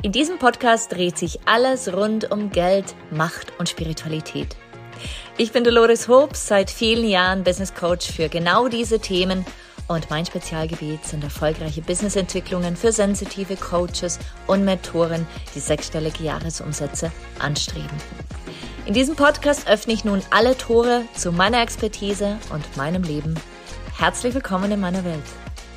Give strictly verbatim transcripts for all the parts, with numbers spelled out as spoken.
In diesem Podcast dreht sich alles rund um Geld, Macht und Spiritualität. Ich bin Dolores Hobbs, seit vielen Jahren Business Coach für genau diese Themen und mein Spezialgebiet sind erfolgreiche Businessentwicklungen für sensitive Coaches und Mentoren, die sechsstellige Jahresumsätze anstreben. In diesem Podcast öffne ich nun alle Tore zu meiner Expertise und meinem Leben. Herzlich willkommen in meiner Welt.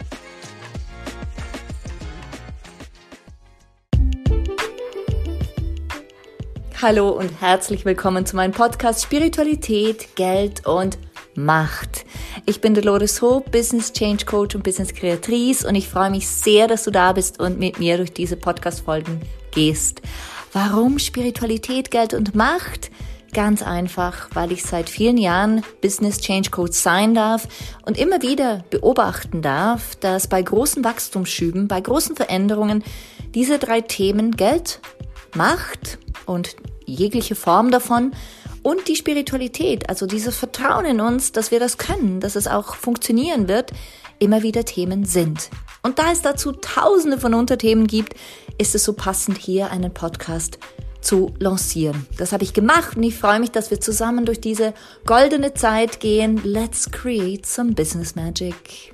Hallo und herzlich willkommen zu meinem Podcast Spiritualität, Geld und Macht. Ich bin Dolores Hobbs, Business Change Coach und Business Kreatrice und ich freue mich sehr, dass du da bist und mit mir durch diese Podcast-Folgen gehst. Warum Spiritualität, Geld und Macht? Ganz einfach, weil ich seit vielen Jahren Business Change Coach sein darf und immer wieder beobachten darf, dass bei großen Wachstumsschüben, bei großen Veränderungen diese drei Themen Geld, Macht und jegliche Form davon und die Spiritualität, also dieses Vertrauen in uns, dass wir das können, dass es auch funktionieren wird, immer wieder Themen sind. Und da es dazu tausende von Unterthemen gibt, ist es so passend, hier einen Podcast zu lancieren. Das habe ich gemacht und ich freue mich, dass wir zusammen durch diese goldene Zeit gehen. Let's create some business magic.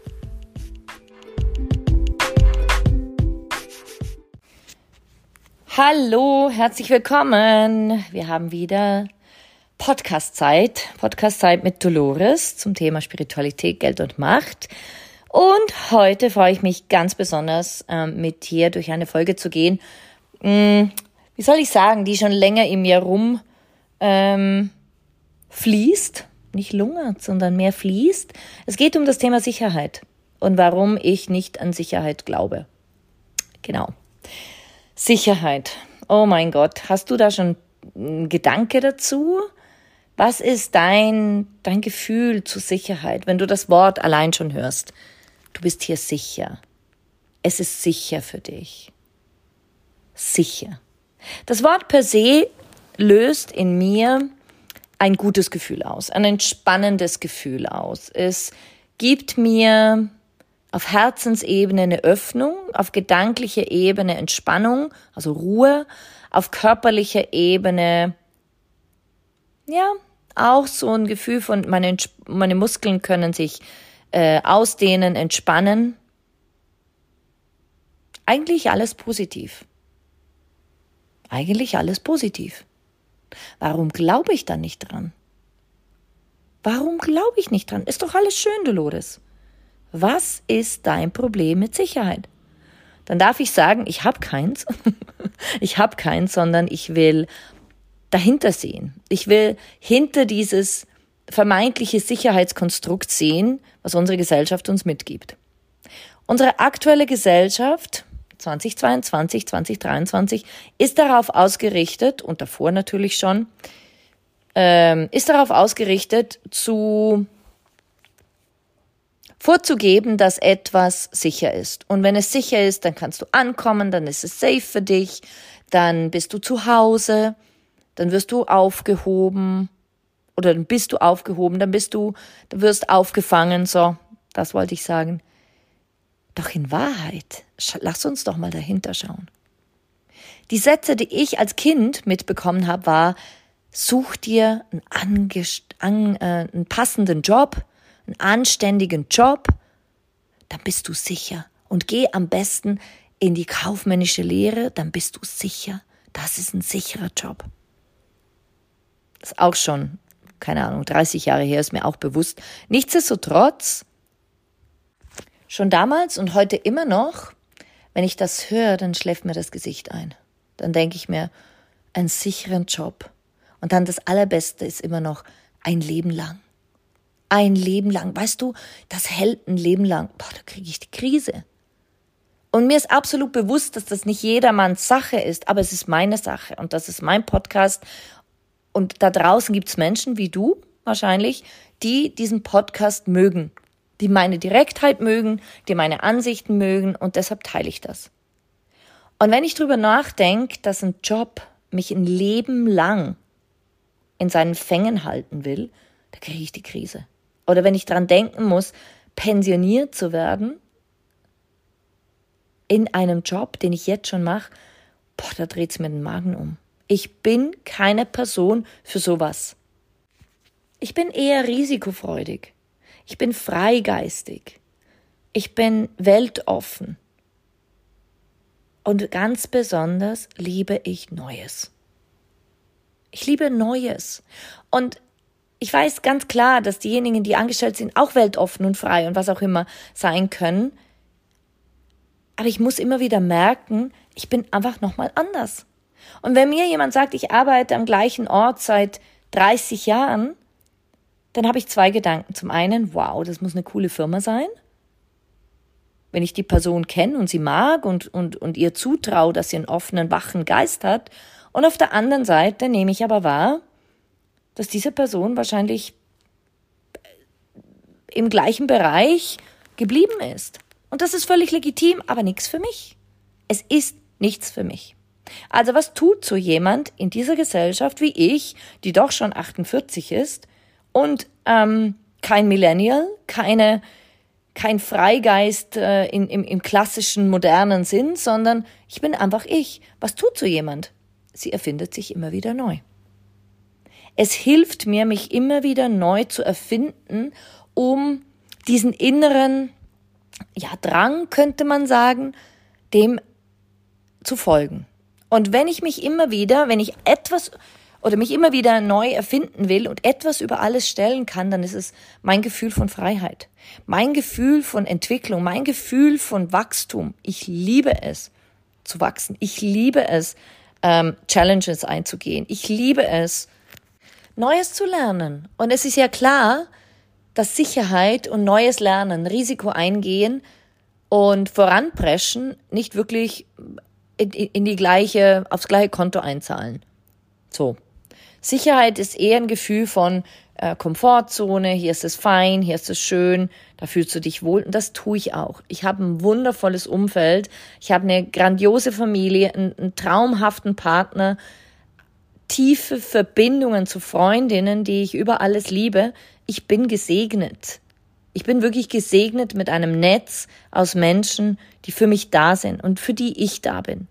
Hallo, herzlich willkommen. Wir haben wieder Podcast-Zeit, Podcast-Zeit mit Dolores zum Thema Spiritualität, Geld und Macht. Und heute freue ich mich ganz besonders, ähm, mit dir durch eine Folge zu gehen. Hm, wie soll ich sagen, die schon länger in mir rum ähm, fließt, nicht lungert, sondern mehr fließt. Es geht um das Thema Sicherheit und warum ich nicht an Sicherheit glaube. Genau. Sicherheit. Oh mein Gott, hast du da schon einen Gedanke dazu? Was ist dein, dein Gefühl zu Sicherheit, wenn du das Wort allein schon hörst? Du bist hier sicher. Es ist sicher für dich. Sicher. Das Wort per se löst in mir ein gutes Gefühl aus, ein entspannendes Gefühl aus. Es gibt mir auf Herzensebene eine Öffnung, auf gedanklicher Ebene Entspannung, also Ruhe, auf körperlicher Ebene, ja, auch so ein Gefühl von, meine, meine Muskeln können sich äh, ausdehnen, entspannen. Eigentlich alles positiv. Eigentlich alles positiv. Warum glaube ich da nicht dran? Warum glaube ich nicht dran? Ist doch alles schön, Dolores. Was ist dein Problem mit Sicherheit? Dann darf ich sagen, ich habe keins. ich habe keins, sondern ich will dahinter sehen. Ich will hinter dieses vermeintliche Sicherheitskonstrukt sehen, was unsere Gesellschaft uns mitgibt. Unsere aktuelle Gesellschaft zwanzig zweiundzwanzig, zwanzig dreiundzwanzig ist darauf ausgerichtet, und davor natürlich schon, ähm, ist darauf ausgerichtet, zu vorzugeben, dass etwas sicher ist. Und wenn es sicher ist, dann kannst du ankommen, dann ist es safe für dich, dann bist du zu Hause, dann wirst du aufgehoben oder dann bist du aufgehoben, dann bist du, dann wirst aufgefangen, so, das wollte ich sagen. Doch in Wahrheit, lass uns doch mal dahinter schauen. Die Sätze, die ich als Kind mitbekommen habe, war, such dir einen, angest- an, äh, einen passenden Job, einen anständigen Job, dann bist du sicher. Und geh am besten in die kaufmännische Lehre, dann bist du sicher. Das ist ein sicherer Job. Das ist auch schon, keine Ahnung, dreißig Jahre her, ist mir auch bewusst. Nichtsdestotrotz, schon damals und heute immer noch, wenn ich das höre, dann schläft mir das Gesicht ein. Dann denke ich mir, einen sicheren Job. Und dann das Allerbeste ist immer noch ein Leben lang. Ein Leben lang. Weißt du, das hält ein Leben lang. Boah, da kriege ich die Krise. Und mir ist absolut bewusst, dass das nicht jedermanns Sache ist, aber es ist meine Sache und das ist mein Podcast. Und da draußen gibt es Menschen wie du wahrscheinlich, die diesen Podcast mögen, die meine Direktheit mögen, die meine Ansichten mögen und deshalb teile ich das. Und wenn ich drüber nachdenke, dass ein Job mich ein Leben lang in seinen Fängen halten will, da kriege ich die Krise. Oder wenn ich dran denken muss, pensioniert zu werden in einem Job, den ich jetzt schon mache boah, da dreht's mir den Magen um. Ich bin keine Person für sowas. Ich bin eher risikofreudig. Ich bin freigeistig. Ich bin weltoffen. Und ganz besonders liebe ich Neues. Ich liebe Neues. Und ich weiß ganz klar, dass diejenigen, die angestellt sind, auch weltoffen und frei und was auch immer sein können. Aber ich muss immer wieder merken, ich bin einfach nochmal anders. Und wenn mir jemand sagt, ich arbeite am gleichen Ort seit dreißig Jahren, dann habe ich zwei Gedanken. Zum einen, wow, das muss eine coole Firma sein. Wenn ich die Person kenne und sie mag und, und, und ihr zutraue, dass sie einen offenen, wachen Geist hat. Und auf der anderen Seite nehme ich aber wahr, dass diese Person wahrscheinlich im gleichen Bereich geblieben ist. Und das ist völlig legitim, aber nichts für mich. Es ist nichts für mich. Also was tut so jemand in dieser Gesellschaft wie ich, die doch schon achtundvierzig ist und ähm, kein Millennial, keine, kein Freigeist äh, in, im, im klassischen, modernen Sinn, sondern ich bin einfach ich. Was tut so jemand? Sie erfindet sich immer wieder neu. Es hilft mir, mich immer wieder neu zu erfinden, um diesen inneren, ja, Drang, könnte man sagen, dem zu folgen. Und wenn ich mich immer wieder, wenn ich etwas oder mich immer wieder neu erfinden will und etwas über alles stellen kann, dann ist es mein Gefühl von Freiheit, mein Gefühl von Entwicklung, mein Gefühl von Wachstum. Ich liebe es, zu wachsen. Ich liebe es, ähm, Challenges einzugehen. Ich liebe es, Neues zu lernen. Und es ist ja klar, dass Sicherheit und neues Lernen, Risiko eingehen und voranpreschen nicht wirklich in, in die gleiche, aufs gleiche Konto einzahlen. So. Sicherheit ist eher ein Gefühl von äh, Komfortzone, hier ist es fein, hier ist es schön, da fühlst du dich wohl und das tue ich auch. Ich habe ein wundervolles Umfeld, ich habe eine grandiose Familie, einen, einen traumhaften Partner, tiefe Verbindungen zu Freundinnen, die ich über alles liebe. Ich bin gesegnet. Ich bin wirklich gesegnet mit einem Netz aus Menschen, die für mich da sind und für die ich da bin.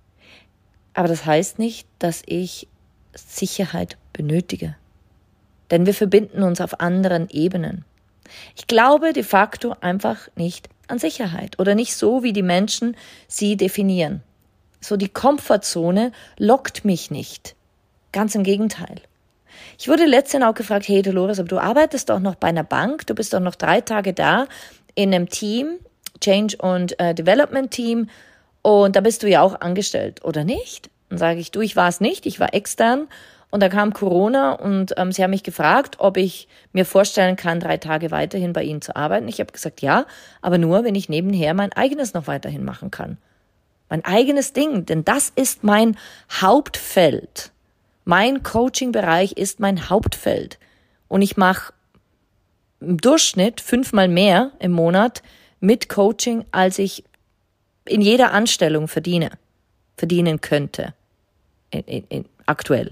Aber das heißt nicht, dass ich Sicherheit benötige. Denn wir verbinden uns auf anderen Ebenen. Ich glaube de facto einfach nicht an Sicherheit oder nicht so, wie die Menschen sie definieren. So die Komfortzone lockt mich nicht. Ganz im Gegenteil. Ich wurde letztens auch gefragt, hey Dolores, aber du arbeitest doch noch bei einer Bank, du bist doch noch drei Tage da in einem Team, Change und äh, Development Team und da bist du ja auch angestellt, oder nicht? Dann sage ich, du, ich war es nicht, ich war extern und da kam Corona und ähm, sie haben mich gefragt, ob ich mir vorstellen kann, drei Tage weiterhin bei ihnen zu arbeiten. Ich habe gesagt, ja, aber nur, wenn ich nebenher mein eigenes noch weiterhin machen kann. Mein eigenes Ding, denn das ist mein Hauptfeld. Mein Coaching-Bereich ist mein Hauptfeld und ich mache im Durchschnitt fünfmal mehr im Monat mit Coaching, als ich in jeder Anstellung verdiene, verdienen könnte, in, in, in, aktuell.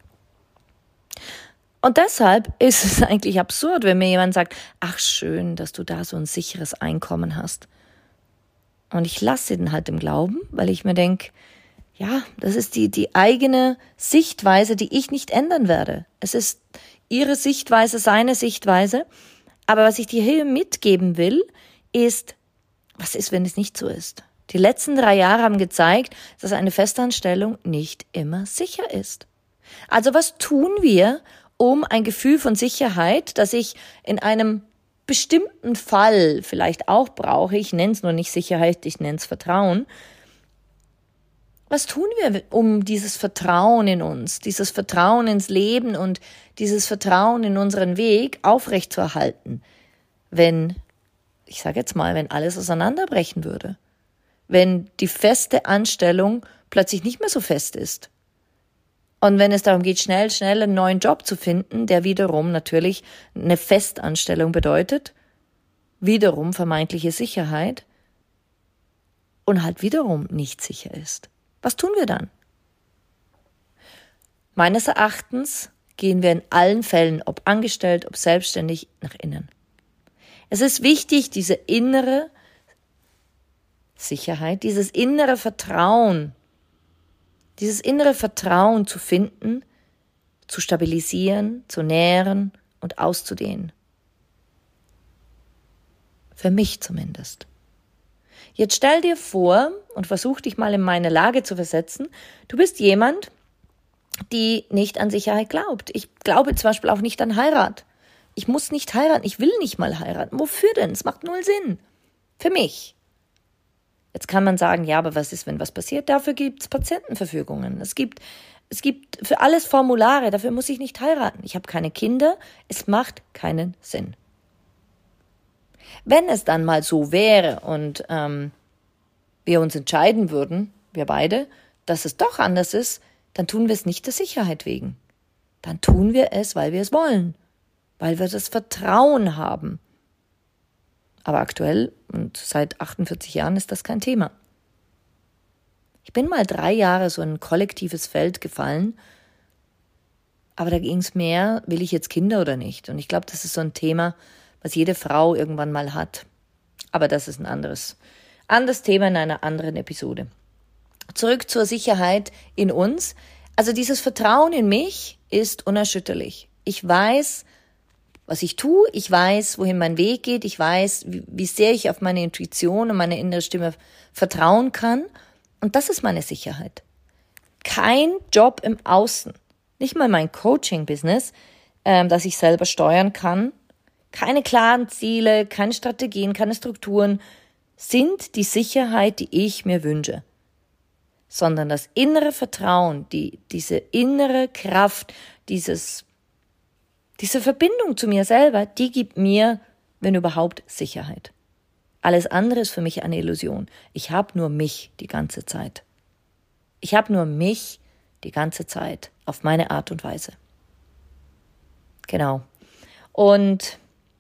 Und deshalb ist es eigentlich absurd, wenn mir jemand sagt, ach schön, dass du da so ein sicheres Einkommen hast. Und ich lasse sie dann halt im Glauben, weil ich mir denke, ja, das ist die, die eigene Sichtweise, die ich nicht ändern werde. Es ist ihre Sichtweise, seine Sichtweise. Aber was ich dir hier mitgeben will, ist, was ist, wenn es nicht so ist? Die letzten drei Jahre haben gezeigt, dass eine Festanstellung nicht immer sicher ist. Also was tun wir, um ein Gefühl von Sicherheit, das ich in einem bestimmten Fall vielleicht auch brauche, ich nenne es nur nicht Sicherheit, ich nenne es Vertrauen. Was tun wir, um dieses Vertrauen in uns, dieses Vertrauen ins Leben und dieses Vertrauen in unseren Weg aufrechtzuerhalten, wenn, ich sage jetzt mal, wenn alles auseinanderbrechen würde, wenn die feste Anstellung plötzlich nicht mehr so fest ist und wenn es darum geht, schnell, schnell einen neuen Job zu finden, der wiederum natürlich eine Festanstellung bedeutet, wiederum vermeintliche Sicherheit und halt wiederum nicht sicher ist. Was tun wir dann? Meines Erachtens gehen wir in allen Fällen, ob angestellt, ob selbstständig, nach innen. Es ist wichtig, diese innere Sicherheit, dieses innere Vertrauen Dieses innere Vertrauen zu finden, zu stabilisieren, zu nähren und auszudehnen. Für mich zumindest. Jetzt stell dir vor und versuch dich mal in meine Lage zu versetzen. Du bist jemand, die nicht an Sicherheit glaubt. Ich glaube zum Beispiel auch nicht an Heirat. Ich muss nicht heiraten, ich will nicht mal heiraten. Wofür denn? Es macht null Sinn. Für mich. Jetzt kann man sagen, ja, aber was ist, wenn was passiert? Dafür gibt es Patientenverfügungen. Es gibt, es gibt für alles Formulare, dafür muss ich nicht heiraten. Ich habe keine Kinder, es macht keinen Sinn. Wenn es dann mal so wäre und ähm, wir uns entscheiden würden, wir beide, dass es doch anders ist, dann tun wir es nicht der Sicherheit wegen. Dann tun wir es, weil wir es wollen, weil wir das Vertrauen haben. Aber aktuell und seit achtundvierzig Jahren ist das kein Thema. Ich bin mal drei Jahre so in ein kollektives Feld gefallen, aber da ging es mehr, will ich jetzt Kinder oder nicht? Und ich glaube, das ist so ein Thema, was jede Frau irgendwann mal hat. Aber das ist ein anderes, anderes Thema in einer anderen Episode. Zurück zur Sicherheit in uns. Also dieses Vertrauen in mich ist unerschütterlich. Ich weiß, was ich tue, ich weiß, wohin mein Weg geht, ich weiß, wie, wie sehr ich auf meine Intuition und meine innere Stimme vertrauen kann. Und das ist meine Sicherheit. Kein Job im Außen, nicht mal mein Coaching-Business, ähm, das ich selber steuern kann, keine klaren Ziele, keine Strategien, keine Strukturen sind die Sicherheit, die ich mir wünsche. Sondern das innere Vertrauen, die, diese innere Kraft, dieses, diese Verbindung zu mir selber, die gibt mir, wenn überhaupt, Sicherheit. Alles andere ist für mich eine Illusion. Ich habe nur mich die ganze Zeit. Ich habe nur mich die ganze Zeit auf meine Art und Weise. Genau. Und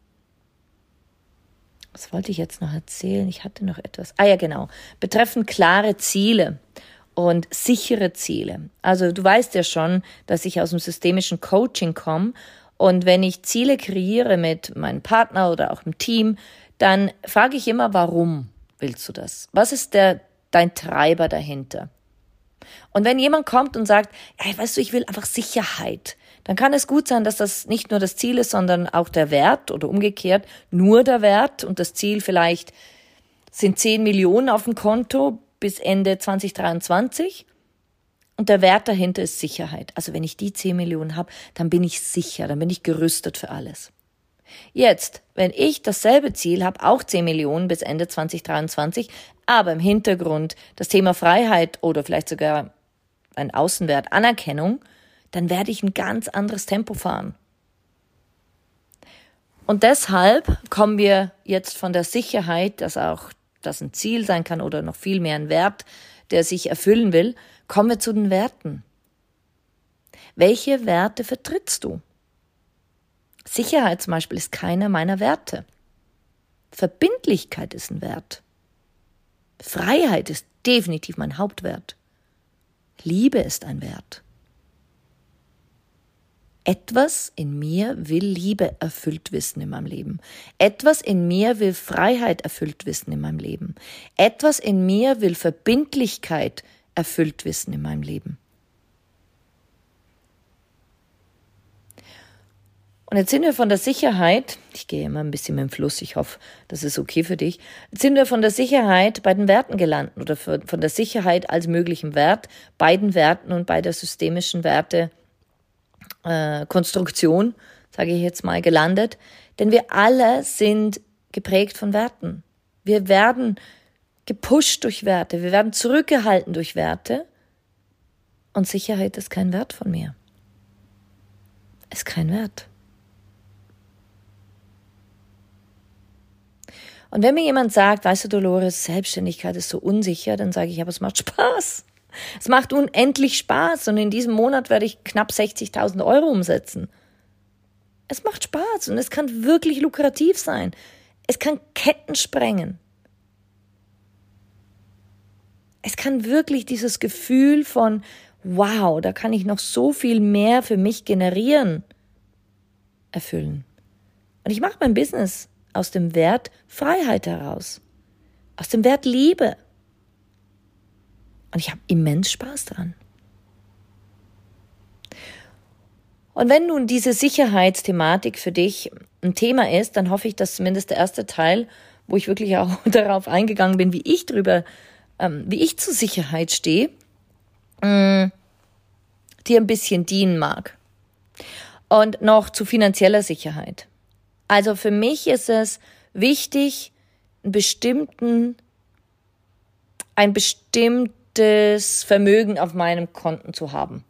was wollte ich jetzt noch erzählen? Ich hatte noch etwas. Ah ja, genau. Betreffend klare Ziele und sichere Ziele. Also du weißt ja schon, dass ich aus dem systemischen Coaching komme und wenn ich Ziele kreiere mit meinem Partner oder auch im Team, dann frage ich immer, warum willst du das? Was ist der, dein Treiber dahinter? Und wenn jemand kommt und sagt, hey, weißt du, ich will einfach Sicherheit, dann kann es gut sein, dass das nicht nur das Ziel ist, sondern auch der Wert oder umgekehrt nur der Wert und das Ziel vielleicht sind zehn Millionen auf dem Konto bis Ende zwanzig dreiundzwanzig und der Wert dahinter ist Sicherheit. Also wenn ich die zehn Millionen habe, dann bin ich sicher, dann bin ich gerüstet für alles. Jetzt, wenn ich dasselbe Ziel habe, auch zehn Millionen bis Ende zwanzig dreiundzwanzig, aber im Hintergrund das Thema Freiheit oder vielleicht sogar ein Außenwert Anerkennung, dann werde ich ein ganz anderes Tempo fahren. Und deshalb kommen wir jetzt von der Sicherheit, dass auch das ein Ziel sein kann oder noch viel mehr ein Wert, der sich erfüllen will, kommen wir zu den Werten. Welche Werte vertrittst du? Sicherheit zum Beispiel ist keiner meiner Werte. Verbindlichkeit ist ein Wert. Freiheit ist definitiv mein Hauptwert. Liebe ist ein Wert. Etwas in mir will Liebe erfüllt wissen in meinem Leben. Etwas in mir will Freiheit erfüllt wissen in meinem Leben. Etwas in mir will Verbindlichkeit erfüllt wissen in meinem Leben. Und jetzt sind wir von der Sicherheit, ich gehe immer ein bisschen mit dem Fluss, ich hoffe, das ist okay für dich, jetzt sind wir von der Sicherheit bei den Werten gelandet oder von der Sicherheit als möglichem Wert, bei den Werten und bei der systemischen Werte äh, Konstruktion, sage ich jetzt mal, gelandet. Denn wir alle sind geprägt von Werten. Wir werden gepusht durch Werte, wir werden zurückgehalten durch Werte und Sicherheit ist kein Wert von mir. Ist kein Wert. Und wenn mir jemand sagt, weißt du, Dolores, Selbstständigkeit ist so unsicher, dann sage ich, aber es macht Spaß. Es macht unendlich Spaß und in diesem Monat werde ich knapp sechzigtausend Euro umsetzen. Es macht Spaß und es kann wirklich lukrativ sein. Es kann Ketten sprengen. Es kann wirklich dieses Gefühl von, wow, da kann ich noch so viel mehr für mich generieren, erfüllen. Und ich mache mein Business aus dem Wert Freiheit heraus, aus dem Wert Liebe. Und ich habe immens Spaß dran. Und wenn nun diese Sicherheitsthematik für dich ein Thema ist, dann hoffe ich, dass zumindest der erste Teil, wo ich wirklich auch darauf eingegangen bin, wie ich drüber, ähm, wie ich zur Sicherheit stehe, mh, dir ein bisschen dienen mag. Und noch zu finanzieller Sicherheit. Also für mich ist es wichtig, einen bestimmten, ein bestimmtes Vermögen auf meinem Konten zu haben.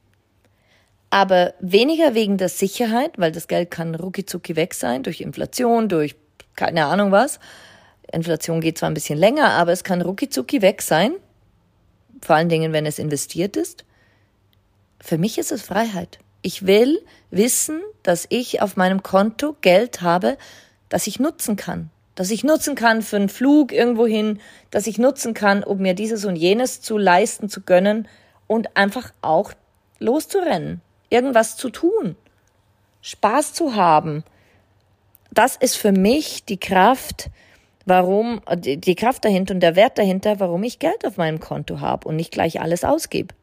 Aber weniger wegen der Sicherheit, weil das Geld kann rucki-zucki weg sein, durch Inflation, durch keine Ahnung was. Inflation geht zwar ein bisschen länger, aber es kann rucki-zucki weg sein. Vor allen Dingen, wenn es investiert ist. Für mich ist es Freiheit. Ich will wissen, dass ich auf meinem Konto Geld habe, das ich nutzen kann. Dass ich nutzen kann für einen Flug irgendwohin, dass ich nutzen kann, um mir dieses und jenes zu leisten, zu gönnen und einfach auch loszurennen, irgendwas zu tun, Spaß zu haben. Das ist für mich die Kraft, warum, die Kraft dahinter und der Wert dahinter, warum ich Geld auf meinem Konto habe und nicht gleich alles ausgebe.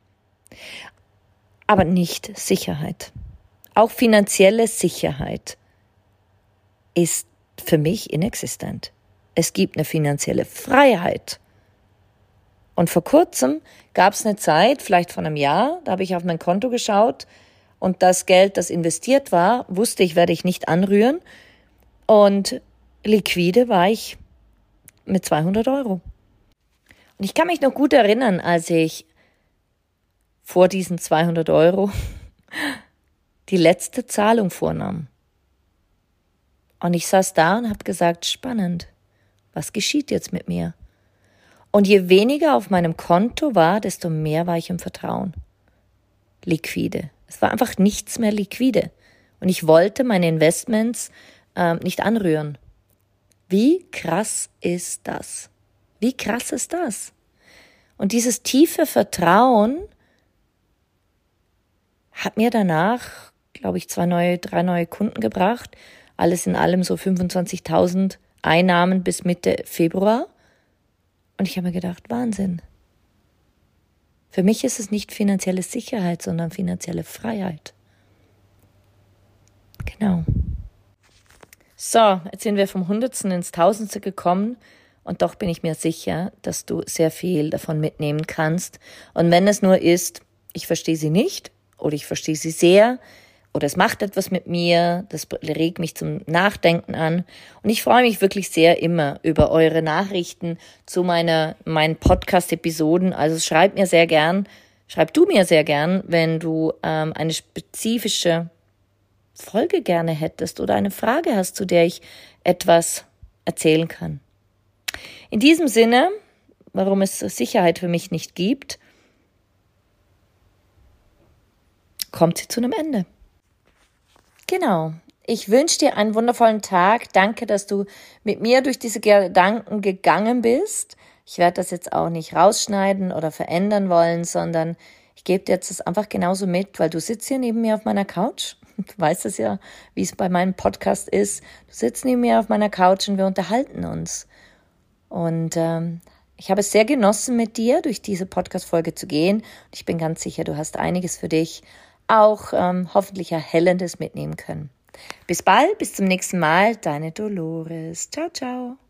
Aber nicht Sicherheit. Auch finanzielle Sicherheit ist für mich inexistent. Es gibt eine finanzielle Freiheit. Und vor kurzem gab es eine Zeit, vielleicht vor einem Jahr, da habe ich auf mein Konto geschaut und das Geld, das investiert war, wusste ich, werde ich nicht anrühren. Und liquide war ich mit zweihundert Euro. Und ich kann mich noch gut erinnern, als ich vor diesen zweihundert Euro die letzte Zahlung vornahm. Und ich saß da und habe gesagt, spannend, was geschieht jetzt mit mir? Und je weniger auf meinem Konto war, desto mehr war ich im Vertrauen. Liquide. Es war einfach nichts mehr liquide. Und ich wollte meine Investments äh, nicht anrühren. Wie krass ist das? Wie krass ist das? Und dieses tiefe Vertrauen hat mir danach, glaube ich, zwei neue, drei neue Kunden gebracht. Alles in allem so fünfundzwanzigtausend Einnahmen bis Mitte Februar. Und ich habe mir gedacht, Wahnsinn. Für mich ist es nicht finanzielle Sicherheit, sondern finanzielle Freiheit. Genau. So, jetzt sind wir vom Hundertsten ins Tausendste gekommen. Und doch bin ich mir sicher, dass du sehr viel davon mitnehmen kannst. Und wenn es nur ist, ich verstehe sie nicht, oder ich verstehe sie sehr, oder es macht etwas mit mir, das regt mich zum Nachdenken an. Und ich freue mich wirklich sehr immer über eure Nachrichten zu meiner, meinen Podcast-Episoden. Also schreib mir sehr gern, schreib du mir sehr gern, wenn du ähm, eine spezifische Folge gerne hättest oder eine Frage hast, zu der ich etwas erzählen kann. In diesem Sinne, warum es Sicherheit für mich nicht gibt, kommt sie zu einem Ende. Genau. Ich wünsche dir einen wundervollen Tag. Danke, dass du mit mir durch diese Gedanken gegangen bist. Ich werde das jetzt auch nicht rausschneiden oder verändern wollen, sondern ich gebe dir jetzt das einfach genauso mit, weil du sitzt hier neben mir auf meiner Couch. Du weißt es ja, wie es bei meinem Podcast ist. Du sitzt neben mir auf meiner Couch und wir unterhalten uns. Und ähm, ich habe es sehr genossen, mit dir durch diese Podcast-Folge zu gehen. Und ich bin ganz sicher, du hast einiges für dich auch ähm, hoffentlich Erhellendes mitnehmen können. Bis bald, bis zum nächsten Mal, deine Dolores. Ciao, ciao.